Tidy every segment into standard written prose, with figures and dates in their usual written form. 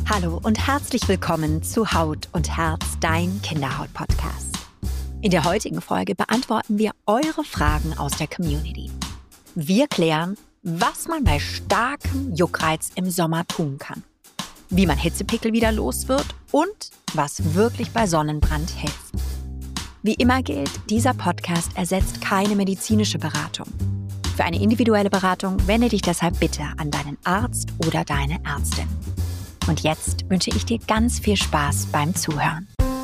Hallo und herzlich willkommen zu Haut und Herz, dein Kinderhaut-Podcast. In der heutigen Folge beantworten wir eure Fragen aus der Community. Wir klären, was man bei starkem Juckreiz im Sommer tun kann, wie man Hitzepickel wieder los wird und was wirklich bei Sonnenbrand hilft. Wie immer gilt, dieser Podcast ersetzt keine medizinische Beratung. Für eine individuelle Beratung wende dich deshalb bitte an deinen Arzt oder deine Ärztin. Und jetzt wünsche ich dir ganz viel Spaß beim Zuhören.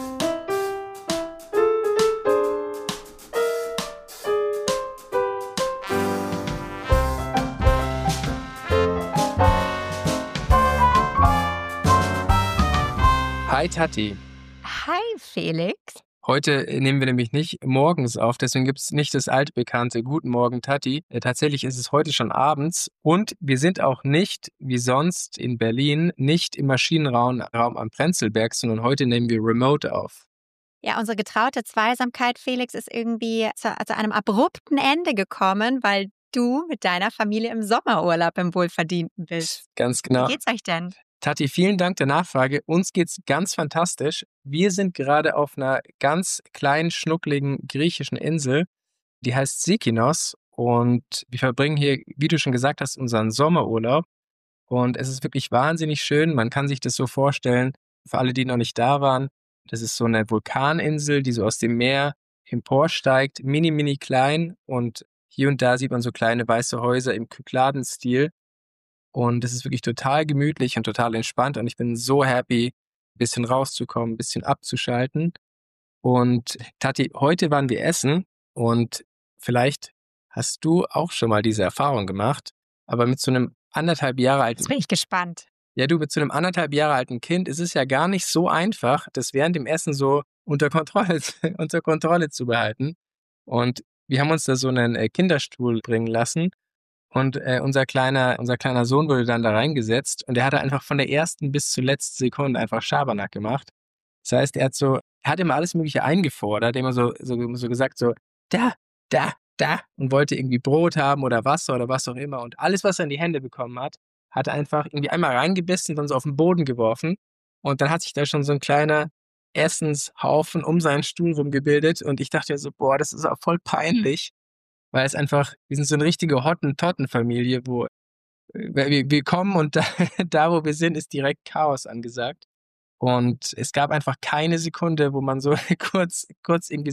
Hi Tati. Hi Felix. Heute nehmen wir nämlich nicht morgens auf, deswegen gibt es nicht das altbekannte Guten Morgen Tati. Tatsächlich ist es heute schon abends und wir sind auch nicht, wie sonst in Berlin, nicht im Maschinenraum am Prenzlberg, sondern heute nehmen wir remote auf. Ja, unsere getraute Zweisamkeit, Felix, ist irgendwie zu einem abrupten Ende gekommen, weil du mit deiner Familie im Sommerurlaub im Wohlverdienten bist. Ganz genau. Wie geht's euch denn? Tati, vielen Dank der Nachfrage. Uns geht's ganz fantastisch. Wir sind gerade auf einer ganz kleinen, schnuckligen griechischen Insel, die heißt Sikinos. Und wir verbringen hier, wie du schon gesagt hast, unseren Sommerurlaub. Und es ist wirklich wahnsinnig schön. Man kann sich das so vorstellen, für alle, die noch nicht da waren, das ist so eine Vulkaninsel, die so aus dem Meer emporsteigt, mini klein. Und hier und da sieht man so kleine weiße Häuser im Kykladenstil. Und es ist wirklich total gemütlich und total entspannt. Und ich bin so happy, ein bisschen rauszukommen, ein bisschen abzuschalten. Und Tati, heute waren wir essen und vielleicht hast du auch schon mal diese Erfahrung gemacht, aber mit so einem 1,5 Jahre alten... Jetzt bin ich gespannt. Ja, du, mit so einem 1,5 Jahre alten Kind ist es ja gar nicht so einfach, das während dem Essen so unter Kontrolle zu behalten. Und wir haben uns da so einen Kinderstuhl bringen lassen. Und unser kleiner Sohn wurde dann da reingesetzt und er hatte einfach von der ersten bis zur letzten Sekunde einfach Schabernack gemacht. Das heißt, er hat immer alles Mögliche eingefordert, immer so gesagt, so, da, und wollte irgendwie Brot haben oder Wasser oder was auch immer. Und alles, was er in die Hände bekommen hat, hat er einfach irgendwie einmal reingebissen und dann so auf den Boden geworfen. Und dann hat sich da schon so ein kleiner Essenshaufen um seinen Stuhl rumgebildet. Und ich dachte so, boah, das ist auch voll peinlich. Weil es einfach, wir sind so eine richtige Hottentotten-Familie, wo wir kommen und da, wo wir sind, ist direkt Chaos angesagt. Und es gab einfach keine Sekunde, wo man so kurz irgendwie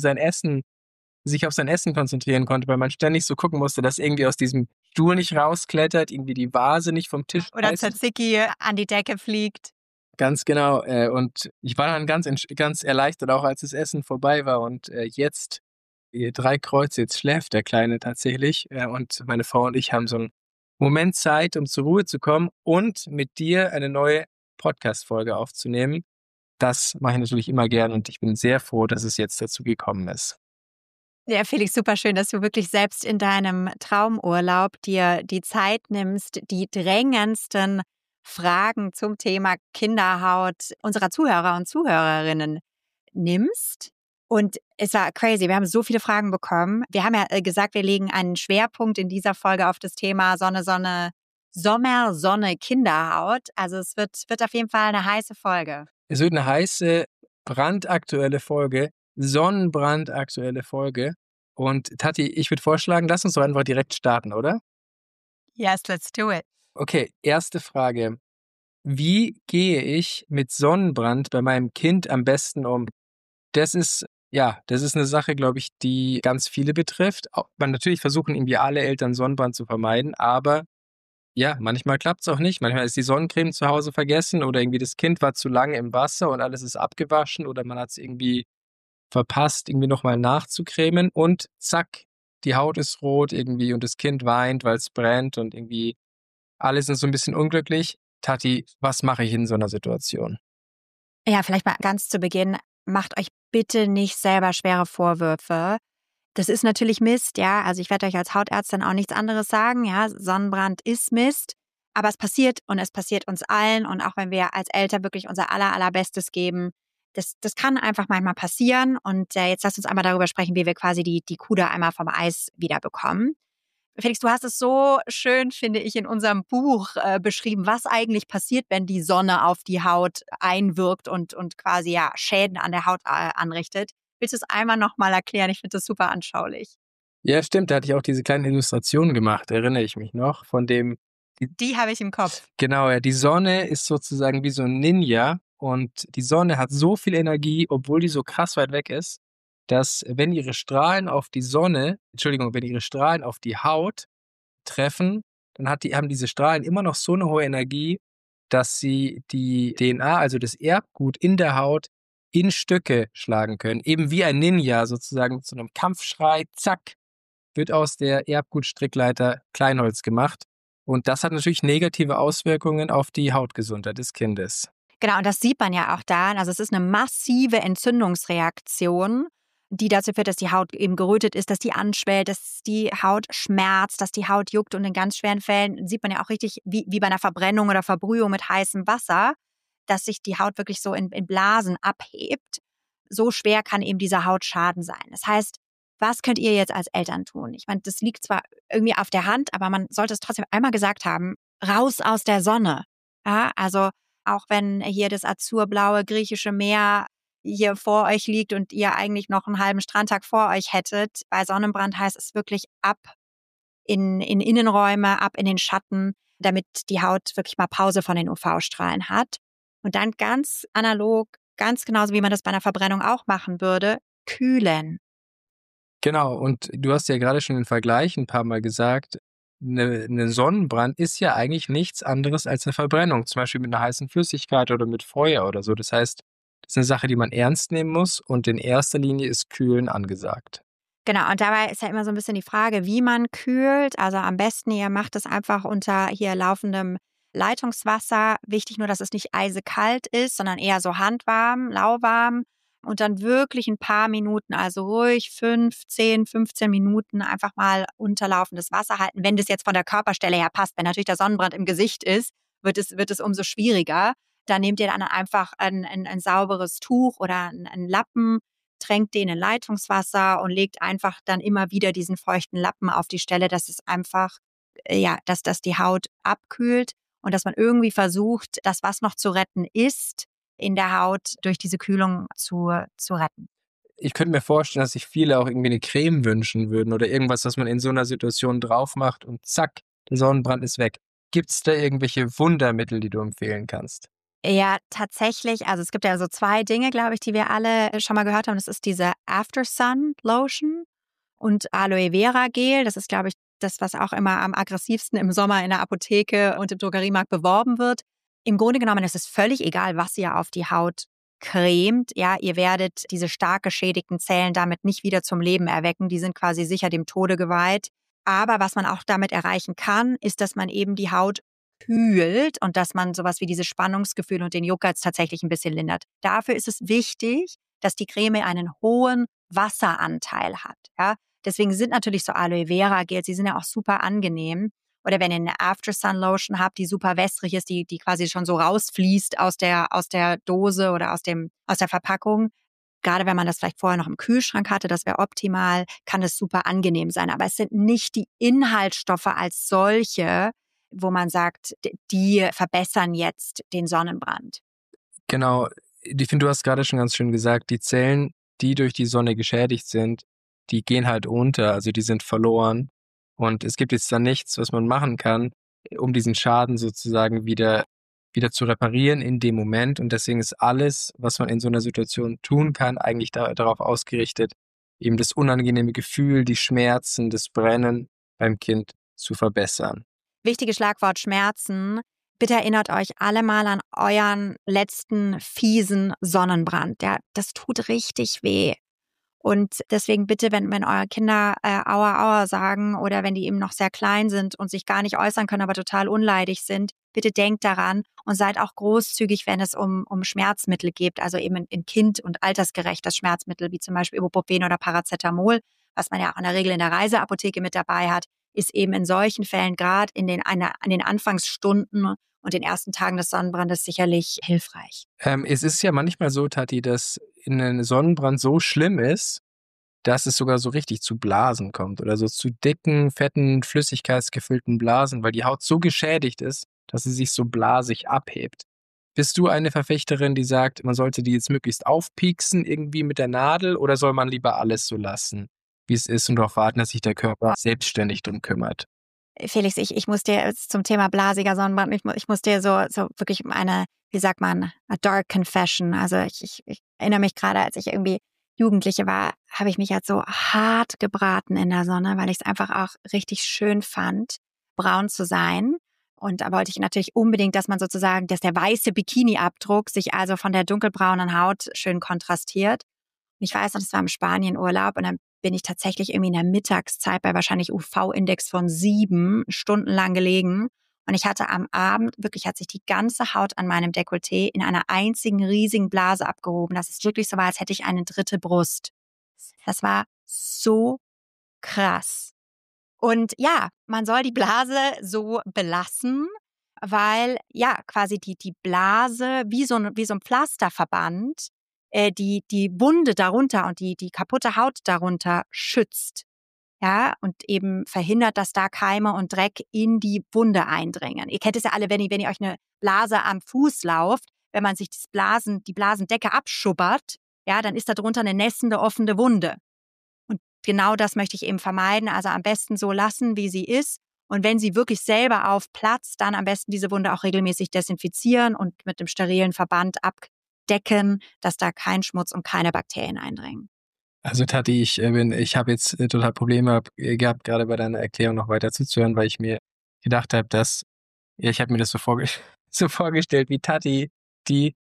sich auf sein Essen konzentrieren konnte, weil man ständig so gucken musste, dass irgendwie aus diesem Stuhl nicht rausklettert, irgendwie die Vase nicht vom Tisch Oder reißt. Tzatziki an die Decke fliegt. Ganz genau. Und ich war dann ganz erleichtert, auch als das Essen vorbei war. Und jetzt 3 Kreuze, jetzt schläft der Kleine tatsächlich. Und meine Frau und ich haben so einen Moment Zeit, um zur Ruhe zu kommen und mit dir eine neue Podcast-Folge aufzunehmen. Das mache ich natürlich immer gern und ich bin sehr froh, dass es jetzt dazu gekommen ist. Ja, Felix, super schön, dass du wirklich selbst in deinem Traumurlaub dir die Zeit nimmst, die drängendsten Fragen zum Thema Kinderhaut unserer Zuhörer und Zuhörerinnen nimmst. Und es war crazy, wir haben so viele Fragen bekommen. Wir haben ja gesagt, wir legen einen Schwerpunkt in dieser Folge auf das Thema Sommer, Sonne, Kinderhaut. Also es wird auf jeden Fall eine heiße Folge. Es wird eine heiße, brandaktuelle Folge, sonnenbrandaktuelle Folge. Und Tati, ich würde vorschlagen, lass uns doch einfach direkt starten, oder? Yes, let's do it. Okay, erste Frage. Wie gehe ich mit Sonnenbrand bei meinem Kind am besten um? Das ist eine Sache, glaube ich, die ganz viele betrifft. Natürlich versuchen irgendwie alle Eltern Sonnenbrand zu vermeiden, aber ja, manchmal klappt es auch nicht. Manchmal ist die Sonnencreme zu Hause vergessen oder irgendwie das Kind war zu lange im Wasser und alles ist abgewaschen oder man hat es irgendwie verpasst, irgendwie nochmal nachzucremen und zack, die Haut ist rot irgendwie und das Kind weint, weil es brennt und irgendwie alle sind so ein bisschen unglücklich. Tati, was mache ich in so einer Situation? Ja, vielleicht mal ganz zu Beginn, macht euch bitte nicht selber schwere Vorwürfe. Das ist natürlich Mist, ja. Also ich werde euch als Hautärztin auch nichts anderes sagen, ja. Sonnenbrand ist Mist, aber es passiert und es passiert uns allen. Und auch wenn wir als Eltern wirklich unser allerbestes geben, das kann einfach manchmal passieren. Und jetzt lasst uns einmal darüber sprechen, wie wir quasi die Kuh da einmal vom Eis wieder bekommen. Felix, du hast es so schön, finde ich, in unserem Buch beschrieben, was eigentlich passiert, wenn die Sonne auf die Haut einwirkt und quasi ja Schäden an der Haut anrichtet. Willst du es einmal nochmal erklären? Ich finde das super anschaulich. Ja, stimmt, da hatte ich auch diese kleine Illustration gemacht, erinnere ich mich noch, von dem, Die habe ich im Kopf. genau, ja, die Sonne ist sozusagen wie so ein Ninja und die Sonne hat so viel Energie, obwohl die so krass weit weg ist, dass wenn ihre Strahlen auf die Sonne, Entschuldigung, wenn ihre Strahlen auf die Haut treffen, dann haben diese Strahlen immer noch so eine hohe Energie, dass sie die DNA, also das Erbgut in der Haut, in Stücke schlagen können. Eben wie ein Ninja sozusagen mit so einem Kampfschrei, zack, wird aus der Erbgutstrickleiter Kleinholz gemacht. Und das hat natürlich negative Auswirkungen auf die Hautgesundheit des Kindes. Genau, und das sieht man ja auch daran. Also es ist eine massive Entzündungsreaktion, die dazu führt, dass die Haut eben gerötet ist, dass die anschwellt, dass die Haut schmerzt, dass die Haut juckt. Und in ganz schweren Fällen sieht man ja auch richtig, wie bei einer Verbrennung oder Verbrühung mit heißem Wasser, dass sich die Haut wirklich so in Blasen abhebt. So schwer kann eben dieser Hautschaden sein. Das heißt, was könnt ihr jetzt als Eltern tun? Ich meine, das liegt zwar irgendwie auf der Hand, aber man sollte es trotzdem einmal gesagt haben, raus aus der Sonne. Ja, also auch wenn hier das azurblaue griechische Meer hier vor euch liegt und ihr eigentlich noch einen halben Strandtag vor euch hättet, bei Sonnenbrand heißt es wirklich ab in Innenräume, ab in den Schatten, damit die Haut wirklich mal Pause von den UV-Strahlen hat. Und dann ganz analog, ganz genauso wie man das bei einer Verbrennung auch machen würde, kühlen. Genau, und du hast ja gerade schon den Vergleich ein paar Mal gesagt, eine Sonnenbrand ist ja eigentlich nichts anderes als eine Verbrennung, zum Beispiel mit einer heißen Flüssigkeit oder mit Feuer oder so. Das heißt, das ist eine Sache, die man ernst nehmen muss und in erster Linie ist Kühlen angesagt. Genau, und dabei ist ja immer so ein bisschen die Frage, wie man kühlt. Also am besten, ihr macht es einfach unter hier laufendem Leitungswasser. Wichtig nur, dass es nicht eisekalt ist, sondern eher so handwarm, lauwarm. Und dann wirklich ein paar Minuten, also ruhig 5, 10, 15 Minuten einfach mal unterlaufendes Wasser halten, wenn das jetzt von der Körperstelle her passt. Wenn natürlich der Sonnenbrand im Gesicht ist, wird es umso schwieriger. Dann nehmt ihr dann einfach ein sauberes Tuch oder einen Lappen, tränkt den in Leitungswasser und legt einfach dann immer wieder diesen feuchten Lappen auf die Stelle, dass es einfach, dass die Haut abkühlt und dass man irgendwie versucht, das, was noch zu retten ist, in der Haut durch diese Kühlung zu retten. Ich könnte mir vorstellen, dass sich viele auch irgendwie eine Creme wünschen würden oder irgendwas, was man in so einer Situation drauf macht und zack, der Sonnenbrand ist weg. Gibt es da irgendwelche Wundermittel, die du empfehlen kannst? Ja, tatsächlich. Also es gibt ja so 2 Dinge, glaube ich, die wir alle schon mal gehört haben. Das ist diese After Sun Lotion und Aloe Vera Gel. Das ist, glaube ich, das, was auch immer am aggressivsten im Sommer in der Apotheke und im Drogeriemarkt beworben wird. Im Grunde genommen ist es völlig egal, was ihr auf die Haut cremt. Ja, ihr werdet diese stark geschädigten Zellen damit nicht wieder zum Leben erwecken. Die sind quasi sicher dem Tode geweiht. Aber was man auch damit erreichen kann, ist, dass man eben die Haut kühlt und dass man sowas wie dieses Spannungsgefühl und den Juckreiz tatsächlich ein bisschen lindert. Dafür ist es wichtig, dass die Creme einen hohen Wasseranteil hat. Ja? Deswegen sind natürlich so Aloe Vera Gels, die sind ja auch super angenehm. Oder wenn ihr eine After Sun Lotion habt, die super wässrig ist, die quasi schon so rausfließt aus der Dose oder aus der Verpackung. Gerade wenn man das vielleicht vorher noch im Kühlschrank hatte, das wäre optimal, kann es super angenehm sein. Aber es sind nicht die Inhaltsstoffe als solche, wo man sagt, die verbessern jetzt den Sonnenbrand. Genau, ich finde, du hast gerade schon ganz schön gesagt, die Zellen, die durch die Sonne geschädigt sind, die gehen halt unter, also die sind verloren. Und es gibt jetzt da nichts, was man machen kann, um diesen Schaden sozusagen wieder zu reparieren in dem Moment. Und deswegen ist alles, was man in so einer Situation tun kann, eigentlich darauf ausgerichtet, eben das unangenehme Gefühl, die Schmerzen, das Brennen beim Kind zu verbessern. Wichtiges Schlagwort Schmerzen. Bitte erinnert euch alle mal an euren letzten fiesen Sonnenbrand. Ja, das tut richtig weh. Und deswegen bitte, wenn eure Kinder Aua, Aua sagen oder wenn die eben noch sehr klein sind und sich gar nicht äußern können, aber total unleidig sind, bitte denkt daran und seid auch großzügig, wenn es um Schmerzmittel geht, also eben in kind- und altersgerechtes Schmerzmittel, wie zum Beispiel Ibuprofen oder Paracetamol, was man ja auch in der Regel in der Reiseapotheke mit dabei hat, ist eben in solchen Fällen gerade an den Anfangsstunden und den ersten Tagen des Sonnenbrandes sicherlich hilfreich. Es ist ja manchmal so, Tati, dass ein Sonnenbrand so schlimm ist, dass es sogar so richtig zu Blasen kommt oder so zu dicken, fetten, flüssigkeitsgefüllten Blasen, weil die Haut so geschädigt ist, dass sie sich so blasig abhebt. Bist du eine Verfechterin, die sagt, man sollte die jetzt möglichst aufpieksen irgendwie mit der Nadel oder soll man lieber alles so lassen, wie es ist und darauf warten, dass sich der Körper selbstständig drum kümmert? Felix, ich muss dir jetzt zum Thema blasiger Sonnenbrand, ich muss dir so wirklich eine, wie sagt man, a dark confession. Also ich erinnere mich gerade, als ich irgendwie Jugendliche war, habe ich mich halt so hart gebraten in der Sonne, weil ich es einfach auch richtig schön fand, braun zu sein. Und da wollte ich natürlich unbedingt, dass man sozusagen, dass der weiße Bikini-Abdruck sich also von der dunkelbraunen Haut schön kontrastiert. Und ich weiß noch, das war im Spanienurlaub und dann bin ich tatsächlich irgendwie in der Mittagszeit bei wahrscheinlich UV-Index von 7 stundenlang gelegen. Und ich hatte am Abend, wirklich hat sich die ganze Haut an meinem Dekolleté in einer einzigen riesigen Blase abgehoben, dass es wirklich so war, als hätte ich eine dritte Brust. Das war so krass. Und ja, man soll die Blase so belassen, weil ja quasi die Blase wie so ein Pflasterverband die Wunde darunter und die kaputte Haut darunter schützt. Ja, und eben verhindert, dass da Keime und Dreck in die Wunde eindringen. Ihr kennt es ja alle, wenn ihr euch eine Blase am Fuß lauft, wenn man sich die Blasendecke abschubbert, ja, dann ist da drunter eine nässende, offene Wunde. Und genau das möchte ich eben vermeiden. Also am besten so lassen, wie sie ist. Und wenn sie wirklich selber aufplatzt, dann am besten diese Wunde auch regelmäßig desinfizieren und mit dem sterilen Verband abdecken, dass da kein Schmutz und keine Bakterien eindringen. Also Tati, ich habe jetzt total Probleme gehabt, gerade bei deiner Erklärung noch weiter zuzuhören, weil ich mir gedacht habe, ich habe mir das so vorgestellt, wie Tati, die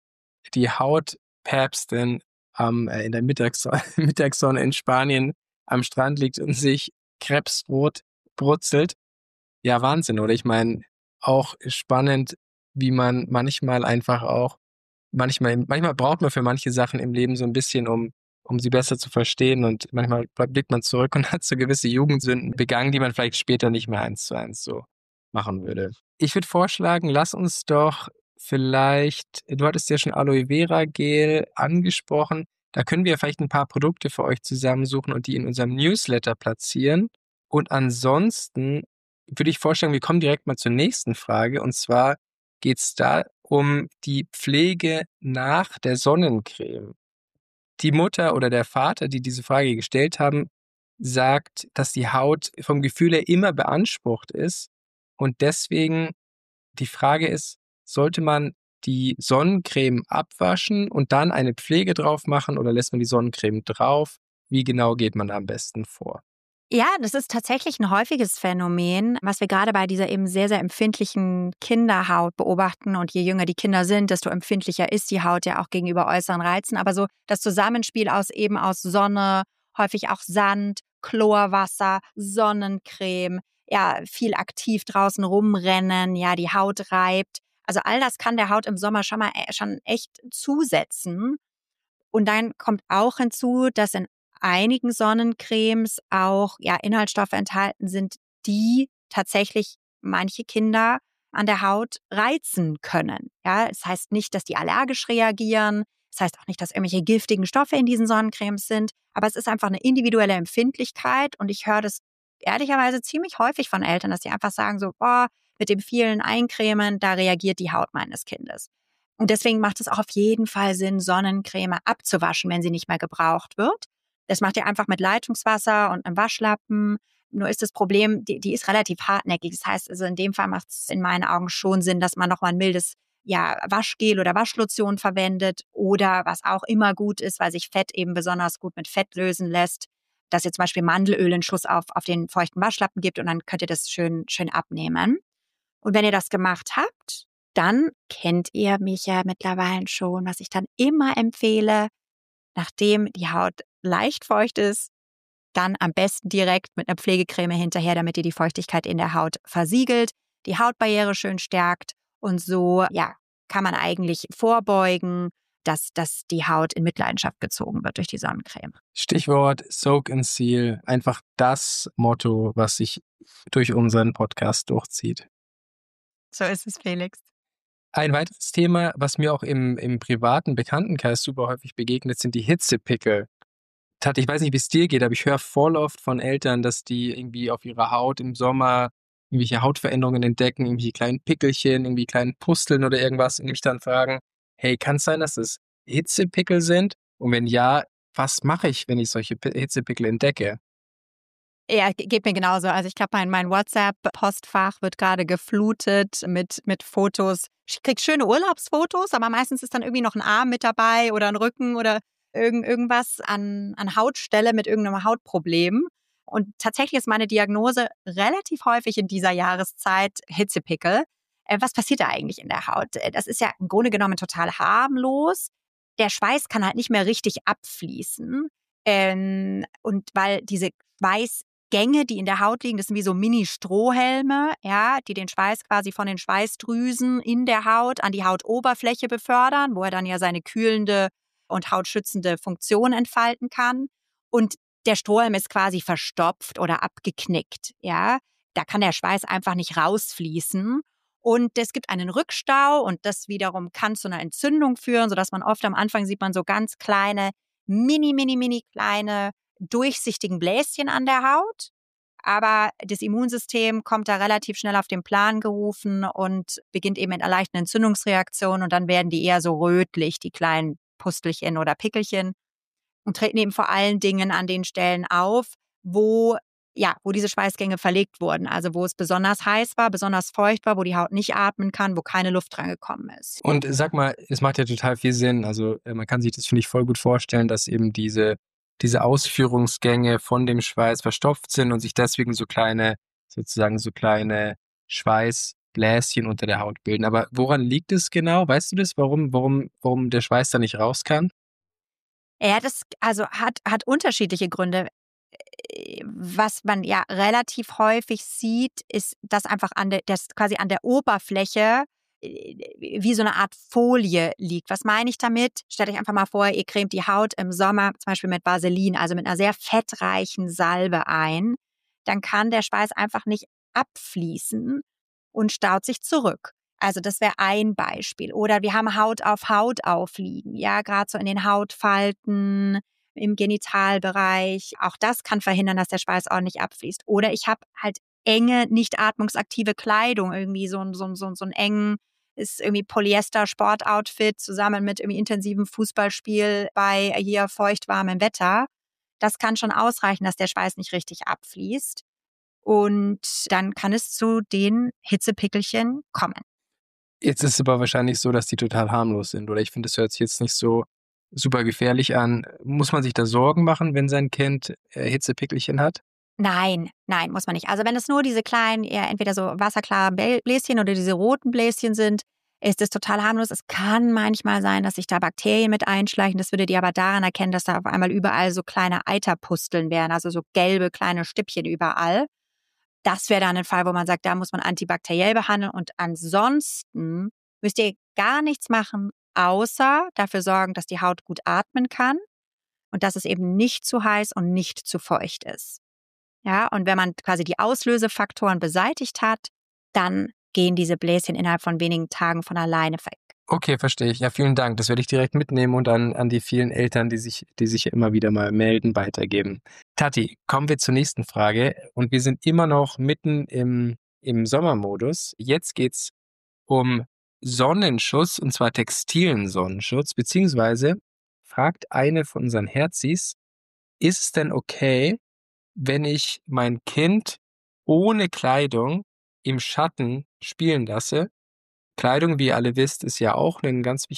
Hautpäpstin in der Mittagssonne in Spanien am Strand liegt und sich krebsrot brutzelt. Ja, Wahnsinn, oder? Ich meine, auch spannend, wie man manchmal braucht man für manche Sachen im Leben so ein bisschen, um sie besser zu verstehen, und manchmal blickt man zurück und hat so gewisse Jugendsünden begangen, die man vielleicht später nicht mehr 1:1 so machen würde. Ich würde vorschlagen, lass uns doch vielleicht, du hattest ja schon Aloe Vera Gel angesprochen, da können wir vielleicht ein paar Produkte für euch zusammensuchen und die in unserem Newsletter platzieren. Und ansonsten würde ich vorschlagen, wir kommen direkt mal zur nächsten Frage, und zwar geht es da um die Pflege nach der Sonnencreme. Die Mutter oder der Vater, die diese Frage gestellt haben, sagt, dass die Haut vom Gefühl her immer beansprucht ist und deswegen die Frage ist, sollte man die Sonnencreme abwaschen und dann eine Pflege drauf machen oder lässt man die Sonnencreme drauf? Wie genau geht man da am besten vor? Ja, das ist tatsächlich ein häufiges Phänomen, was wir gerade bei dieser eben sehr, sehr empfindlichen Kinderhaut beobachten. Und je jünger die Kinder sind, desto empfindlicher ist die Haut ja auch gegenüber äußeren Reizen. Aber so das Zusammenspiel aus Sonne, häufig auch Sand, Chlorwasser, Sonnencreme, ja, viel aktiv draußen rumrennen, ja, die Haut reibt. Also all das kann der Haut im Sommer schon echt zusetzen. Und dann kommt auch hinzu, dass in einigen Sonnencremes auch ja Inhaltsstoffe enthalten sind, die tatsächlich manche Kinder an der Haut reizen können. Ja, es heißt nicht, dass die allergisch reagieren. Es heißt auch nicht, dass irgendwelche giftigen Stoffe in diesen Sonnencremes sind. Aber es ist einfach eine individuelle Empfindlichkeit. Und ich höre das ehrlicherweise ziemlich häufig von Eltern, dass sie einfach sagen so, boah, mit dem vielen Eincremen, da reagiert die Haut meines Kindes. Und deswegen macht es auch auf jeden Fall Sinn, Sonnencreme abzuwaschen, wenn sie nicht mehr gebraucht wird. Das macht ihr einfach mit Leitungswasser und einem Waschlappen. Nur ist das Problem, die ist relativ hartnäckig. Das heißt, also in dem Fall macht es in meinen Augen schon Sinn, dass man nochmal ein mildes Waschgel oder Waschlotion verwendet oder was auch immer gut ist, weil sich Fett eben besonders gut mit Fett lösen lässt, dass ihr zum Beispiel Mandelöl einen Schuss auf den feuchten Waschlappen gibt und dann könnt ihr das schön abnehmen. Und wenn ihr das gemacht habt, dann kennt ihr mich ja mittlerweile schon, was ich dann immer empfehle, nachdem die Haut leicht feucht ist, dann am besten direkt mit einer Pflegecreme hinterher, damit ihr die Feuchtigkeit in der Haut versiegelt, die Hautbarriere schön stärkt und so, ja, kann man eigentlich vorbeugen, dass die Haut in Mitleidenschaft gezogen wird durch die Sonnencreme. Stichwort Soak and Seal, einfach das Motto, was sich durch unseren Podcast durchzieht. So ist es, Felix. Ein weiteres Thema, was mir auch im privaten Bekanntenkreis super häufig begegnet, sind die Hitzepickel. Tati, ich weiß nicht, wie es dir geht, aber ich höre voll oft von Eltern, dass die irgendwie auf ihrer Haut im Sommer irgendwelche Hautveränderungen entdecken, irgendwelche kleinen Pickelchen, irgendwie kleinen Pusteln oder irgendwas und mich dann fragen, hey, kann es sein, dass es Hitzepickel sind? Und wenn ja, was mache ich, wenn ich solche Hitzepickel entdecke? Ja, geht mir genauso. Also ich glaube, mein WhatsApp-Postfach wird gerade geflutet mit Fotos. Ich krieg schöne Urlaubsfotos, aber meistens ist dann irgendwie noch ein Arm mit dabei oder ein Rücken oder irgendwas an Hautstelle mit irgendeinem Hautproblem. Und tatsächlich ist meine Diagnose relativ häufig in dieser Jahreszeit Hitzepickel. Was passiert da eigentlich in der Haut? Das ist ja im Grunde genommen total harmlos. Der Schweiß kann halt nicht mehr richtig abfließen. Und weil diese Schweißgänge, die in der Haut liegen, das sind wie so Mini-Strohhelme, ja, die den Schweiß quasi von den Schweißdrüsen in der Haut an die Hautoberfläche befördern, wo er dann ja seine kühlende und hautschützende Funktion entfalten kann. Und der Strohhalm ist quasi verstopft oder abgeknickt, ja. Da kann der Schweiß einfach nicht rausfließen. Und es gibt einen Rückstau und das wiederum kann zu einer Entzündung führen, sodass man oft am Anfang sieht man so ganz kleine, mini kleine, durchsichtigen Bläschen an der Haut. Aber das Immunsystem kommt da relativ schnell auf den Plan gerufen und beginnt eben mit einer leichten Entzündungsreaktion und dann werden die eher so rötlich, die kleinen Pustelchen oder Pickelchen und treten eben vor allen Dingen an den Stellen auf, wo diese Schweißgänge verlegt wurden. Also wo es besonders heiß war, besonders feucht war, wo die Haut nicht atmen kann, wo keine Luft dran gekommen ist. Und sag mal, es macht ja total viel Sinn. Also man kann sich das, finde ich, voll gut vorstellen, dass eben diese Ausführungsgänge von dem Schweiß verstopft sind und sich deswegen so kleine Schweißbläschen unter der Haut bilden. Aber woran liegt es genau? Weißt du das, warum der Schweiß da nicht raus kann? Ja, das hat unterschiedliche Gründe. Was man ja relativ häufig sieht, ist, dass einfach quasi an der Oberfläche wie so eine Art Folie liegt. Was meine ich damit? Stellt euch einfach mal vor, ihr cremt die Haut im Sommer zum Beispiel mit Vaseline, also mit einer sehr fettreichen Salbe ein. Dann kann der Schweiß einfach nicht abfließen und staut sich zurück. Also das wäre ein Beispiel. Oder wir haben Haut auf Haut aufliegen, ja, gerade so in den Hautfalten, im Genitalbereich. Auch das kann verhindern, dass der Schweiß ordentlich abfließt. Oder ich habe halt enge, nicht atmungsaktive Kleidung, irgendwie so ein engen, ist irgendwie Polyester-Sportoutfit zusammen mit irgendwie intensivem Fußballspiel bei hier feuchtwarmem Wetter. Das kann schon ausreichen, dass der Schweiß nicht richtig abfließt. Und dann kann es zu den Hitzepickelchen kommen. Jetzt ist es aber wahrscheinlich so, dass die total harmlos sind, oder? Ich finde, das hört sich jetzt nicht so super gefährlich an. Muss man sich da Sorgen machen, wenn sein Kind Hitzepickelchen hat? Nein, muss man nicht. Also wenn es nur diese kleinen, entweder so wasserklaren Bläschen oder diese roten Bläschen sind, ist es total harmlos. Es kann manchmal sein, dass sich da Bakterien mit einschleichen. Das würdet ihr aber daran erkennen, dass da auf einmal überall so kleine Eiterpusteln wären, also so gelbe kleine Stippchen überall. Das wäre dann ein Fall, wo man sagt, da muss man antibakteriell behandeln. Und ansonsten müsst ihr gar nichts machen, außer dafür sorgen, dass die Haut gut atmen kann und dass es eben nicht zu heiß und nicht zu feucht ist. Ja, und wenn man quasi die Auslösefaktoren beseitigt hat, dann gehen diese Bläschen innerhalb von wenigen Tagen von alleine weg. Okay, verstehe ich. Ja, vielen Dank. Das werde ich direkt mitnehmen und an die vielen Eltern, die sich ja immer wieder mal melden, weitergeben. Tati, kommen wir zur nächsten Frage. Und wir sind immer noch mitten im Sommermodus. Jetzt geht's um Sonnenschutz, und zwar textilen Sonnenschutz, beziehungsweise fragt eine von unseren Herzis, ist es denn okay, wenn ich mein Kind ohne Kleidung im Schatten spielen lasse? Kleidung, wie ihr alle wisst, ist ja auch eine ganz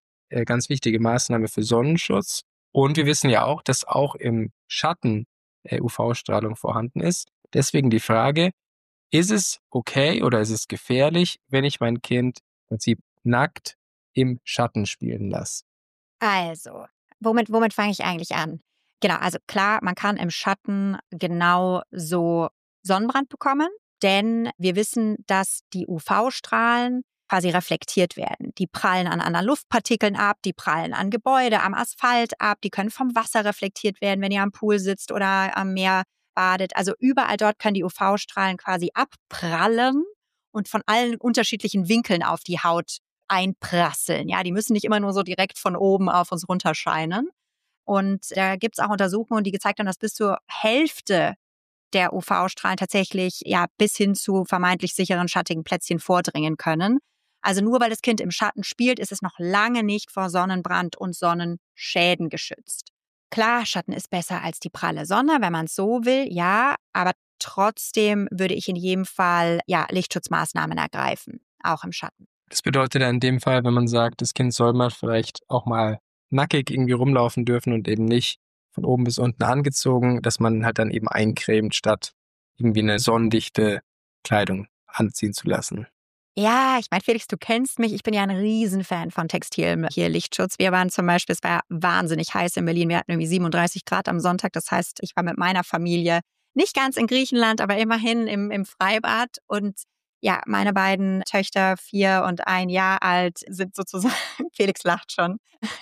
wichtige Maßnahme für Sonnenschutz. Und wir wissen ja auch, dass auch im Schatten UV-Strahlung vorhanden ist. Deswegen die Frage, ist es okay oder ist es gefährlich, wenn ich mein Kind im Prinzip nackt im Schatten spielen lasse? Also, womit fange ich eigentlich an? Genau, also klar, man kann im Schatten genau so Sonnenbrand bekommen, denn wir wissen, dass die UV-Strahlen quasi reflektiert werden. Die prallen an anderen Luftpartikeln ab, die prallen an Gebäude, am Asphalt ab, die können vom Wasser reflektiert werden, wenn ihr am Pool sitzt oder am Meer badet. Also überall dort können die UV-Strahlen quasi abprallen und von allen unterschiedlichen Winkeln auf die Haut einprasseln. Ja, die müssen nicht immer nur so direkt von oben auf uns runterscheinen. Und da gibt es auch Untersuchungen, die gezeigt haben, dass bis zur Hälfte der UV-Strahlen tatsächlich bis hin zu vermeintlich sicheren schattigen Plätzchen vordringen können. Also nur weil das Kind im Schatten spielt, ist es noch lange nicht vor Sonnenbrand und Sonnenschäden geschützt. Klar, Schatten ist besser als die pralle Sonne, wenn man es so will, ja, aber trotzdem würde ich in jedem Fall Lichtschutzmaßnahmen ergreifen, auch im Schatten. Das bedeutet ja in dem Fall, wenn man sagt, das Kind soll mal vielleicht auch mal nackig irgendwie rumlaufen dürfen und eben nicht von oben bis unten angezogen, dass man halt dann eben eincremt, statt irgendwie eine sonnendichte Kleidung anziehen zu lassen. Ja, ich meine, Felix, du kennst mich. Ich bin ja ein Riesenfan von textilem hier Lichtschutz. Wir waren zum Beispiel, es war wahnsinnig heiß in Berlin. Wir hatten irgendwie 37 Grad am Sonntag. Das heißt, ich war mit meiner Familie nicht ganz in Griechenland, aber immerhin im Freibad. Und ja, meine beiden Töchter, 4 und 1 Jahr alt, sind sozusagen, Felix lacht schon,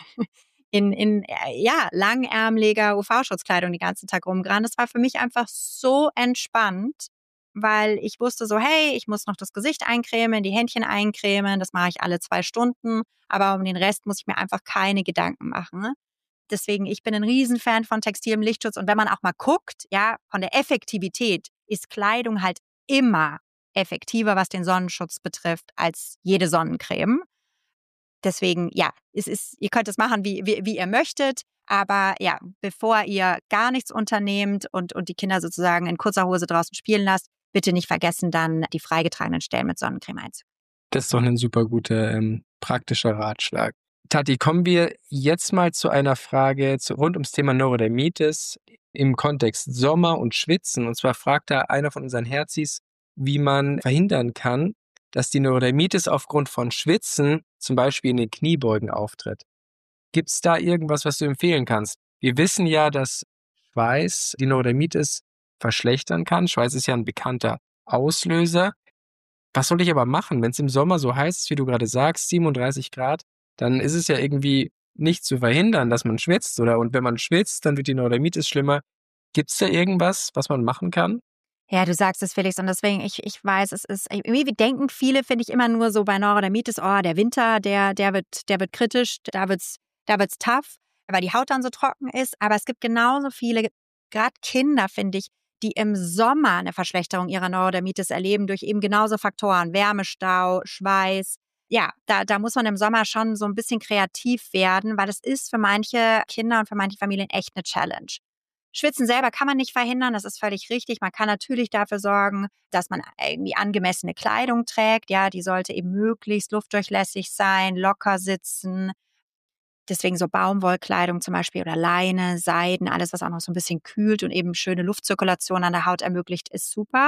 in langärmeliger UV-Schutzkleidung den ganzen Tag rumgerannt. Das war für mich einfach so entspannt, weil ich wusste so, hey, ich muss noch das Gesicht eincremen, die Händchen eincremen, das mache ich alle 2 Stunden, aber um den Rest muss ich mir einfach keine Gedanken machen. Deswegen, ich bin ein Riesenfan von textilem Lichtschutz und wenn man auch mal guckt, von der Effektivität ist Kleidung halt immer effektiver, was den Sonnenschutz betrifft, als jede Sonnencreme. Deswegen, ihr könnt es machen, wie ihr möchtet, aber bevor ihr gar nichts unternehmt und die Kinder sozusagen in kurzer Hose draußen spielen lasst, bitte nicht vergessen, dann die freigetragenen Stellen mit Sonnencreme einzuführen. Das ist doch ein super guter praktischer Ratschlag. Tati, kommen wir jetzt mal zu einer Frage rund ums Thema Neurodermitis im Kontext Sommer und Schwitzen. Und zwar fragt da einer von unseren Herzis, wie man verhindern kann, dass die Neurodermitis aufgrund von Schwitzen zum Beispiel in den Kniebeugen auftritt. Gibt es da irgendwas, was du empfehlen kannst? Wir wissen ja, dass Schweiß die Neurodermitis verschlechtern kann. Schweiß ist ja ein bekannter Auslöser. Was soll ich aber machen, wenn es im Sommer so heiß ist, wie du gerade sagst, 37 Grad, dann ist es ja irgendwie nicht zu verhindern, dass man schwitzt, oder? Und wenn man schwitzt, dann wird die Neurodermitis schlimmer. Gibt es da irgendwas, was man machen kann? Ja, du sagst es, Felix, und deswegen, ich weiß, es ist, irgendwie denken viele, finde ich, immer nur so bei Neurodermitis, der Winter, der wird kritisch, da wird's tough, weil die Haut dann so trocken ist, aber es gibt genauso viele, gerade Kinder, finde ich, die im Sommer eine Verschlechterung ihrer Neurodermitis erleben durch eben genauso Faktoren, Wärmestau, Schweiß. Ja, da muss man im Sommer schon so ein bisschen kreativ werden, weil es ist für manche Kinder und für manche Familien echt eine Challenge. Schwitzen selber kann man nicht verhindern, das ist völlig richtig. Man kann natürlich dafür sorgen, dass man irgendwie angemessene Kleidung trägt. Ja, die sollte eben möglichst luftdurchlässig sein, locker sitzen. Deswegen so Baumwollkleidung zum Beispiel oder Leine, Seiden, alles, was auch noch so ein bisschen kühlt und eben schöne Luftzirkulation an der Haut ermöglicht, ist super.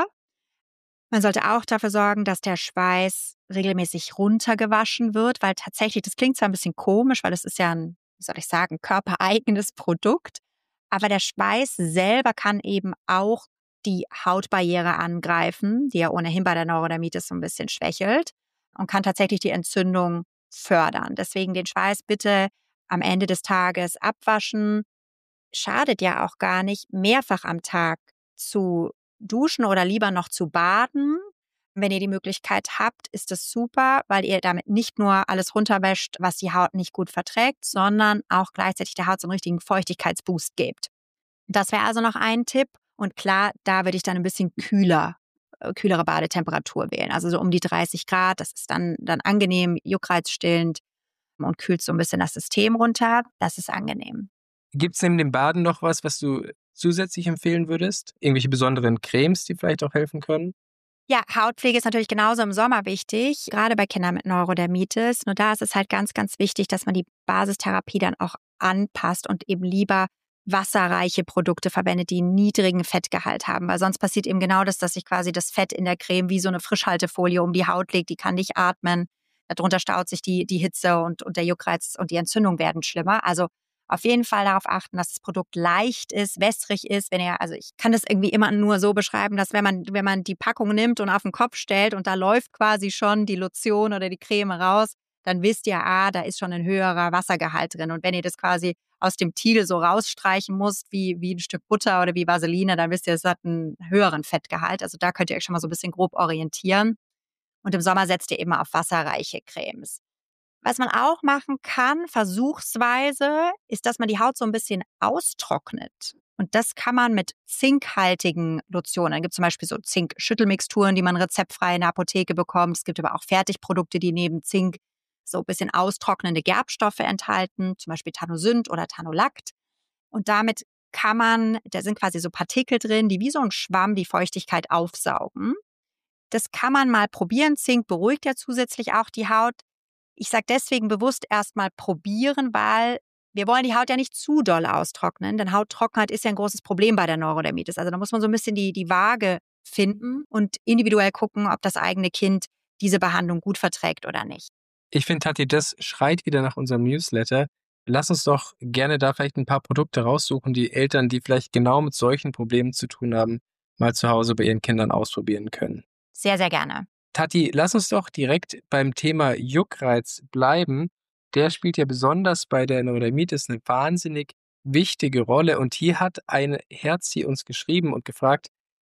Man sollte auch dafür sorgen, dass der Schweiß regelmäßig runtergewaschen wird, weil tatsächlich, das klingt zwar ein bisschen komisch, weil das ist ja ein, wie soll ich sagen, körpereigenes Produkt. Aber der Schweiß selber kann eben auch die Hautbarriere angreifen, die ja ohnehin bei der Neurodermitis so ein bisschen schwächelt und kann tatsächlich die Entzündung fördern. Deswegen den Schweiß bitte am Ende des Tages abwaschen. Schadet ja auch gar nicht, mehrfach am Tag zu duschen oder lieber noch zu baden. Wenn ihr die Möglichkeit habt, ist das super, weil ihr damit nicht nur alles runterwäscht, was die Haut nicht gut verträgt, sondern auch gleichzeitig der Haut so einen richtigen Feuchtigkeitsboost gebt. Das wäre also noch ein Tipp. Und klar, da würde ich dann ein bisschen kühlere Badetemperatur wählen. Also so um die 30 Grad, das ist dann angenehm, juckreizstillend und kühlt so ein bisschen das System runter. Das ist angenehm. Gibt es neben dem Baden noch was du zusätzlich empfehlen würdest? Irgendwelche besonderen Cremes, die vielleicht auch helfen können? Ja, Hautpflege ist natürlich genauso im Sommer wichtig, gerade bei Kindern mit Neurodermitis. Nur da ist es halt ganz, ganz wichtig, dass man die Basistherapie dann auch anpasst und eben lieber wasserreiche Produkte verwendet, die einen niedrigen Fettgehalt haben. Weil sonst passiert eben genau das, dass sich quasi das Fett in der Creme wie so eine Frischhaltefolie um die Haut legt. Die kann nicht atmen. Darunter staut sich die Hitze und der Juckreiz und die Entzündung werden schlimmer. Also auf jeden Fall darauf achten, dass das Produkt leicht ist, wässrig ist. Ich kann das irgendwie immer nur so beschreiben, dass wenn man die Packung nimmt und auf den Kopf stellt und da läuft quasi schon die Lotion oder die Creme raus, dann wisst ihr, da ist schon ein höherer Wassergehalt drin. Und wenn ihr das quasi aus dem Tiegel so rausstreichen müsst, wie ein Stück Butter oder wie Vaseline, dann wisst ihr, es hat einen höheren Fettgehalt. Also da könnt ihr euch schon mal so ein bisschen grob orientieren. Und im Sommer setzt ihr eben auf wasserreiche Cremes. Was man auch machen kann, versuchsweise, ist, dass man die Haut so ein bisschen austrocknet. Und das kann man mit zinkhaltigen Lotionen. Dann gibt es zum Beispiel so Zink-Schüttelmixturen, die man rezeptfrei in der Apotheke bekommt. Es gibt aber auch Fertigprodukte, die neben Zink so ein bisschen austrocknende Gerbstoffe enthalten, zum Beispiel Tanosynt oder Tanolakt. Und damit da sind quasi so Partikel drin, die wie so ein Schwamm die Feuchtigkeit aufsaugen. Das kann man mal probieren. Zink beruhigt ja zusätzlich auch die Haut. Ich sage deswegen bewusst erstmal probieren, weil wir wollen die Haut ja nicht zu doll austrocknen, denn Hauttrockenheit ist ja ein großes Problem bei der Neurodermitis. Also da muss man so ein bisschen die Waage finden und individuell gucken, ob das eigene Kind diese Behandlung gut verträgt oder nicht. Ich finde, Tati, das schreit wieder nach unserem Newsletter. Lass uns doch gerne da vielleicht ein paar Produkte raussuchen, die Eltern, die vielleicht genau mit solchen Problemen zu tun haben, mal zu Hause bei ihren Kindern ausprobieren können. Sehr, sehr gerne. Tati, lass uns doch direkt beim Thema Juckreiz bleiben. Der spielt ja besonders bei der Neurodermitis eine wahnsinnig wichtige Rolle. Und hier hat ein Herzi uns geschrieben und gefragt,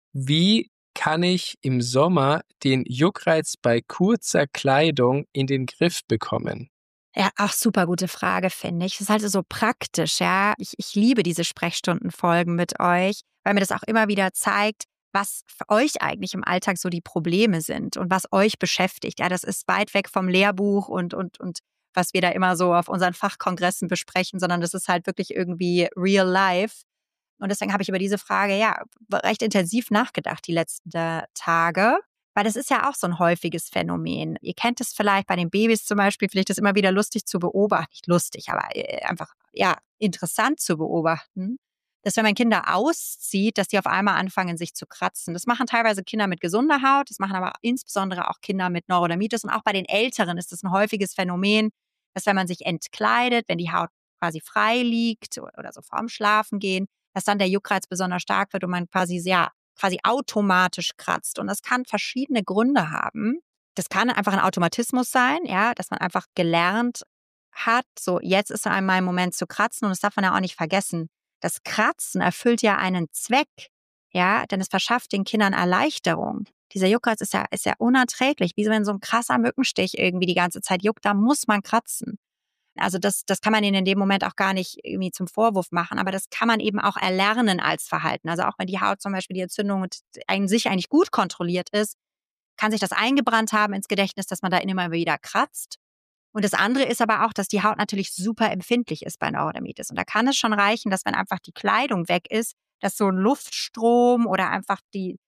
wie kann ich im Sommer den Juckreiz bei kurzer Kleidung in den Griff bekommen? Ja, auch super gute Frage, finde ich. Das ist halt so praktisch, ja. Ich liebe diese Sprechstundenfolgen mit euch, weil mir das auch immer wieder zeigt, was für euch eigentlich im Alltag so die Probleme sind und was euch beschäftigt. Ja, das ist weit weg vom Lehrbuch und was wir da immer so auf unseren Fachkongressen besprechen, sondern das ist halt wirklich irgendwie real life. Und deswegen habe ich über diese Frage ja recht intensiv nachgedacht die letzten Tage. Weil das ist ja auch so ein häufiges Phänomen. Ihr kennt es vielleicht bei den Babys zum Beispiel, finde ich das immer wieder lustig zu beobachten. Nicht lustig, aber einfach ja interessant zu beobachten, dass wenn man Kinder auszieht, dass die auf einmal anfangen, sich zu kratzen. Das machen teilweise Kinder mit gesunder Haut, das machen aber insbesondere auch Kinder mit Neurodermitis. Und auch bei den Älteren ist das ein häufiges Phänomen, dass wenn man sich entkleidet, wenn die Haut quasi frei liegt oder so vorm Schlafengehen, dass dann der Juckreiz besonders stark wird und man quasi automatisch kratzt. Und das kann verschiedene Gründe haben. Das kann einfach ein Automatismus sein, ja, dass man einfach gelernt hat, so jetzt ist einmal ein Moment zu kratzen und das darf man ja auch nicht vergessen. Das Kratzen erfüllt ja einen Zweck, ja, denn es verschafft den Kindern Erleichterung. Dieser Juckreiz ist ja unerträglich, wie wenn so ein krasser Mückenstich irgendwie die ganze Zeit juckt, da muss man kratzen. Also das kann man ihnen in dem Moment auch gar nicht irgendwie zum Vorwurf machen, aber das kann man eben auch erlernen als Verhalten. Also auch wenn die Haut zum Beispiel die Entzündung in sich eigentlich gut kontrolliert ist, kann sich das eingebrannt haben ins Gedächtnis, dass man da immer wieder kratzt. Und das andere ist aber auch, dass die Haut natürlich super empfindlich ist bei Neurodermitis. Und da kann es schon reichen, dass wenn einfach die Kleidung weg ist, dass so ein Luftstrom oder einfach die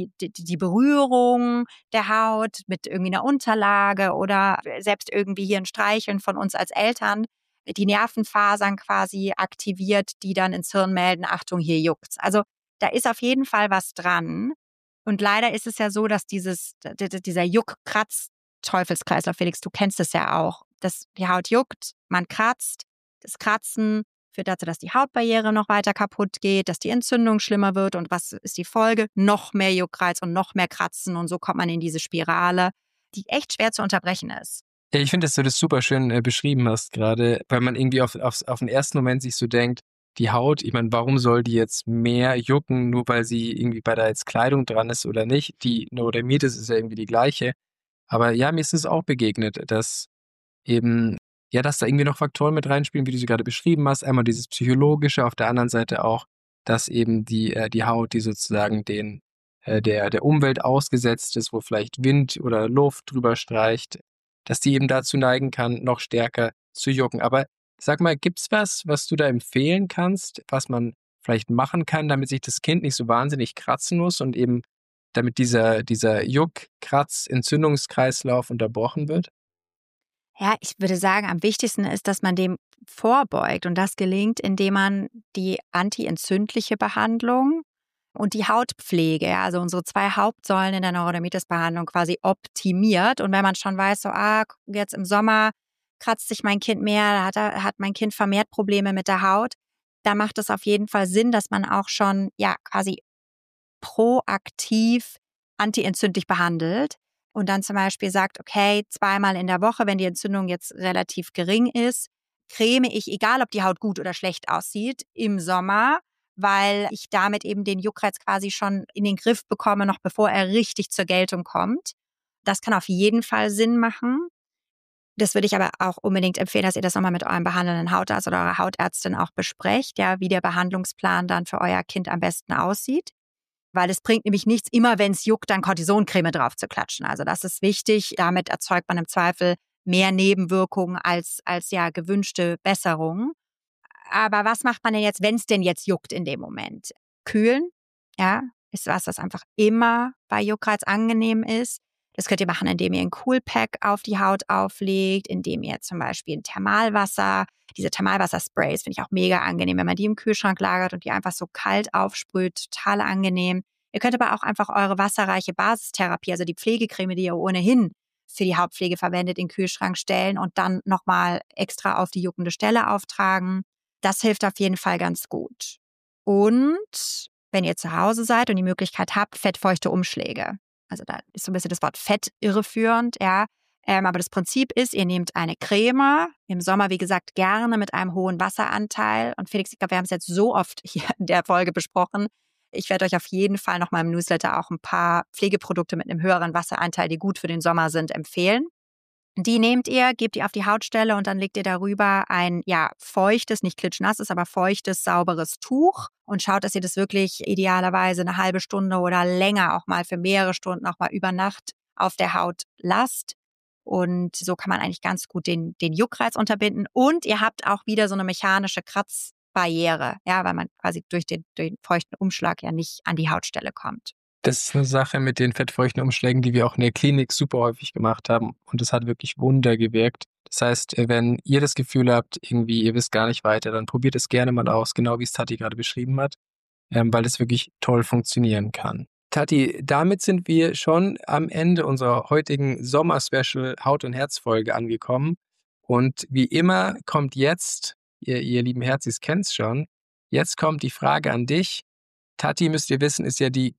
Berührung der Haut mit irgendwie einer Unterlage oder selbst irgendwie hier ein Streicheln von uns als Eltern die Nervenfasern quasi aktiviert, die dann ins Hirn melden, Achtung, hier juckt's. Also da ist auf jeden Fall was dran. Und leider ist es ja so, dass dieser Juck-Kratz-Teufelskreislauf, Felix, du kennst es ja auch, dass die Haut juckt, man kratzt, das Kratzen führt dazu, dass die Hautbarriere noch weiter kaputt geht, dass die Entzündung schlimmer wird. Und was ist die Folge? Noch mehr Juckreiz und noch mehr Kratzen. Und so kommt man in diese Spirale, die echt schwer zu unterbrechen ist. Ja, ich finde, dass du das super schön beschrieben hast gerade, weil man irgendwie auf den ersten Moment sich so denkt, die Haut, ich meine, warum soll die jetzt mehr jucken, nur weil sie irgendwie bei der jetzt Kleidung dran ist oder nicht? Die Neurodermitis ist ja irgendwie die gleiche. Aber ja, mir ist es auch begegnet, dass eben, ja, dass da irgendwie noch Faktoren mit reinspielen, wie du sie gerade beschrieben hast. Einmal dieses Psychologische, auf der anderen Seite auch, dass eben die Haut, die sozusagen der Umwelt ausgesetzt ist, wo vielleicht Wind oder Luft drüber streicht, dass die eben dazu neigen kann, noch stärker zu jucken. Aber sag mal, gibt's was du da empfehlen kannst, was man vielleicht machen kann, damit sich das Kind nicht so wahnsinnig kratzen muss und eben damit dieser Juck-, Kratz-, Entzündungskreislauf unterbrochen wird? Ja, ich würde sagen, am wichtigsten ist, dass man dem vorbeugt. Und das gelingt, indem man die antientzündliche Behandlung und die Hautpflege, ja, also unsere 2 Hauptsäulen in der Neurodermitis-Behandlung quasi optimiert. Und wenn man schon weiß, so, jetzt im Sommer kratzt sich mein Kind mehr, hat mein Kind vermehrt Probleme mit der Haut, dann macht es auf jeden Fall Sinn, dass man auch schon, ja, quasi proaktiv antientzündlich behandelt und dann zum Beispiel sagt, okay, 2-mal in der Woche, wenn die Entzündung jetzt relativ gering ist, creme ich, egal ob die Haut gut oder schlecht aussieht, im Sommer, weil ich damit eben den Juckreiz quasi schon in den Griff bekomme, noch bevor er richtig zur Geltung kommt. Das kann auf jeden Fall Sinn machen. Das würde ich aber auch unbedingt empfehlen, dass ihr das nochmal mit eurem behandelnden Hautarzt oder eurer Hautärztin auch besprecht, ja, wie der Behandlungsplan dann für euer Kind am besten aussieht. Weil es bringt nämlich nichts, immer wenn es juckt, dann Cortisoncreme drauf zu klatschen. Also das ist wichtig. Damit erzeugt man im Zweifel mehr Nebenwirkungen als ja gewünschte Besserungen. Aber was macht man denn jetzt, wenn es denn jetzt juckt in dem Moment? Kühlen, ja, ist was, das einfach immer bei Juckreiz angenehm ist. Das könnt ihr machen, indem ihr ein Coolpack auf die Haut auflegt, indem ihr zum Beispiel ein Thermalwasser, diese Thermalwassersprays finde ich auch mega angenehm, wenn man die im Kühlschrank lagert und die einfach so kalt aufsprüht, total angenehm. Ihr könnt aber auch einfach eure wasserreiche Basistherapie, also die Pflegecreme, die ihr ohnehin für die Hautpflege verwendet, in den Kühlschrank stellen und dann nochmal extra auf die juckende Stelle auftragen. Das hilft auf jeden Fall ganz gut. Und wenn ihr zu Hause seid und die Möglichkeit habt, fettfeuchte Umschläge. Also da ist so ein bisschen das Wort Fett irreführend, ja. Aber das Prinzip ist, ihr nehmt eine Creme, im Sommer, wie gesagt, gerne mit einem hohen Wasseranteil. Und Felix, ich glaube, wir haben es jetzt so oft hier in der Folge besprochen. Ich werde euch auf jeden Fall noch mal im Newsletter auch ein paar Pflegeprodukte mit einem höheren Wasseranteil, die gut für den Sommer sind, empfehlen. Die nehmt ihr, gebt ihr auf die Hautstelle und dann legt ihr darüber ein feuchtes, nicht klitschnasses, aber feuchtes, sauberes Tuch und schaut, dass ihr das wirklich idealerweise eine halbe Stunde oder länger auch mal für mehrere Stunden auch mal über Nacht auf der Haut lasst. Und so kann man eigentlich ganz gut den Juckreiz unterbinden. Und ihr habt auch wieder so eine mechanische Kratzbarriere, ja, weil man quasi durch den feuchten Umschlag ja nicht an die Hautstelle kommt. Das ist eine Sache mit den fettfeuchten Umschlägen, die wir auch in der Klinik super häufig gemacht haben. Und das hat wirklich Wunder gewirkt. Das heißt, wenn ihr das Gefühl habt, irgendwie ihr wisst gar nicht weiter, dann probiert es gerne mal aus, genau wie es Tati gerade beschrieben hat, weil es wirklich toll funktionieren kann. Tati, damit sind wir schon am Ende unserer heutigen Sommer-Special Haut- und Herz-Folge angekommen. Und wie immer kommt jetzt, ihr lieben Herzis kennt's schon, jetzt kommt die Frage an dich. Tati, müsst ihr wissen, ist ja die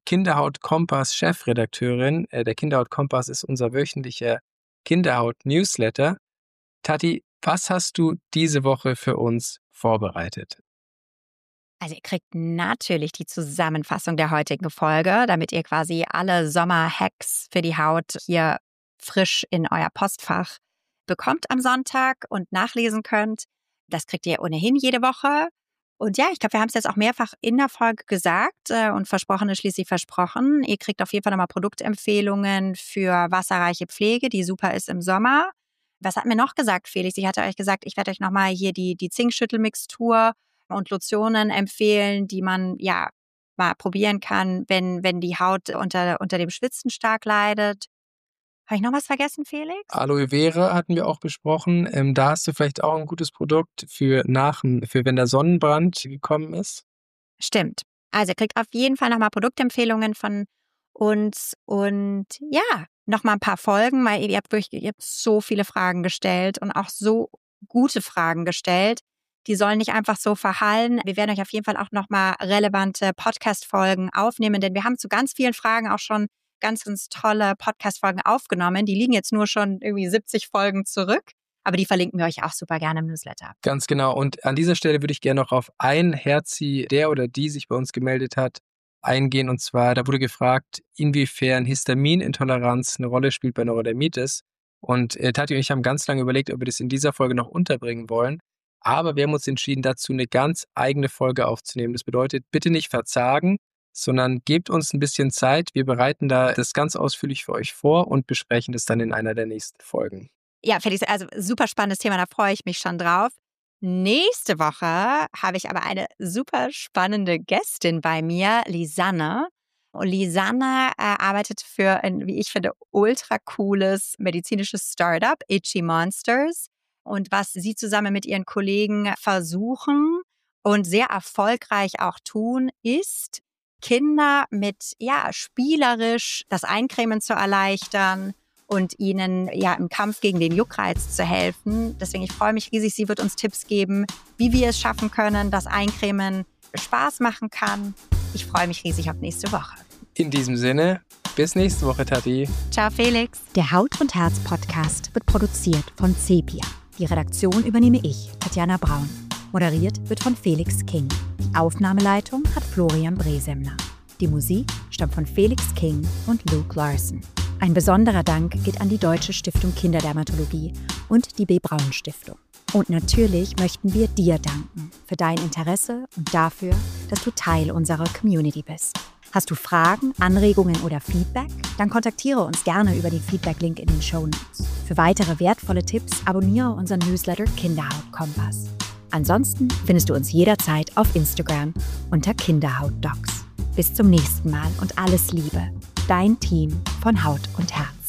Kinderhaut-Kompass-Chefredakteurin. Der Kinderhaut-Kompass ist unser wöchentlicher Kinderhaut-Newsletter. Tati, was hast du diese Woche für uns vorbereitet? Also ihr kriegt natürlich die Zusammenfassung der heutigen Folge, damit ihr quasi alle Sommer-Hacks für die Haut hier frisch in euer Postfach bekommt am Sonntag und nachlesen könnt. Das kriegt ihr ohnehin jede Woche. Und ja, ich glaube, wir haben es jetzt auch mehrfach in der Folge gesagt und versprochen ist schließlich versprochen. Ihr kriegt auf jeden Fall nochmal Produktempfehlungen für wasserreiche Pflege, die super ist im Sommer. Was hat mir noch gesagt, Felix? Ich hatte euch gesagt, ich werde euch nochmal hier die Zinkschüttelmixtur und Lotionen empfehlen, die man ja mal probieren kann, wenn die Haut unter dem Schwitzen stark leidet. Habe ich noch was vergessen, Felix? Aloe Vera hatten wir auch besprochen. Da hast du vielleicht auch ein gutes Produkt für wenn der Sonnenbrand gekommen ist. Stimmt. Also ihr kriegt auf jeden Fall nochmal Produktempfehlungen von uns und ja, nochmal ein paar Folgen, weil ihr habt so viele Fragen gestellt und auch so gute Fragen gestellt. Die sollen nicht einfach so verhallen. Wir werden euch auf jeden Fall auch nochmal relevante Podcast-Folgen aufnehmen, denn wir haben zu ganz vielen Fragen auch schon ganz, ganz tolle Podcast-Folgen aufgenommen. Die liegen jetzt nur schon irgendwie 70 Folgen zurück, aber die verlinken wir euch auch super gerne im Newsletter. Ganz genau. Und an dieser Stelle würde ich gerne noch auf ein Herzi, der oder die sich bei uns gemeldet hat, eingehen. Und zwar, da wurde gefragt, inwiefern Histaminintoleranz eine Rolle spielt bei Neurodermitis. Und Tati und ich haben ganz lange überlegt, ob wir das in dieser Folge noch unterbringen wollen. Aber wir haben uns entschieden, dazu eine ganz eigene Folge aufzunehmen. Das bedeutet, bitte nicht verzagen, sondern gebt uns ein bisschen Zeit. Wir bereiten da das ganz ausführlich für euch vor und besprechen das dann in einer der nächsten Folgen. Ja, Felix, also super spannendes Thema, da freue ich mich schon drauf. Nächste Woche habe ich aber eine super spannende Gästin bei mir, Lisanne. Und Lisanne arbeitet für ein, wie ich finde, ultra cooles medizinisches Startup, Itchy Monsters. Und was sie zusammen mit ihren Kollegen versuchen und sehr erfolgreich auch tun, ist, Kinder mit, spielerisch das Eincremen zu erleichtern und ihnen im Kampf gegen den Juckreiz zu helfen. Deswegen, ich freue mich riesig, sie wird uns Tipps geben, wie wir es schaffen können, dass Eincremen Spaß machen kann. Ich freue mich riesig auf nächste Woche. In diesem Sinne, bis nächste Woche, Tati. Ciao, Felix. Der Haut- und Herz-Podcast wird produziert von Sepia. Die Redaktion übernehme ich, Tatjana Braun. Moderiert wird von Felix King. Die Aufnahmeleitung hat Florian Brezemler. Die Musik stammt von Felix King und Luke Larson. Ein besonderer Dank geht an die Deutsche Stiftung Kinderdermatologie und die B. Braun Stiftung. Und natürlich möchten wir dir danken für dein Interesse und dafür, dass du Teil unserer Community bist. Hast du Fragen, Anregungen oder Feedback? Dann kontaktiere uns gerne über den Feedback-Link in den Shownotes. Für weitere wertvolle Tipps abonniere unseren Newsletter Kinderhaut-Kompass. Ansonsten findest du uns jederzeit auf Instagram unter Kinderhaut-Docs. Bis zum nächsten Mal und alles Liebe. Dein Team von Haut und Herz.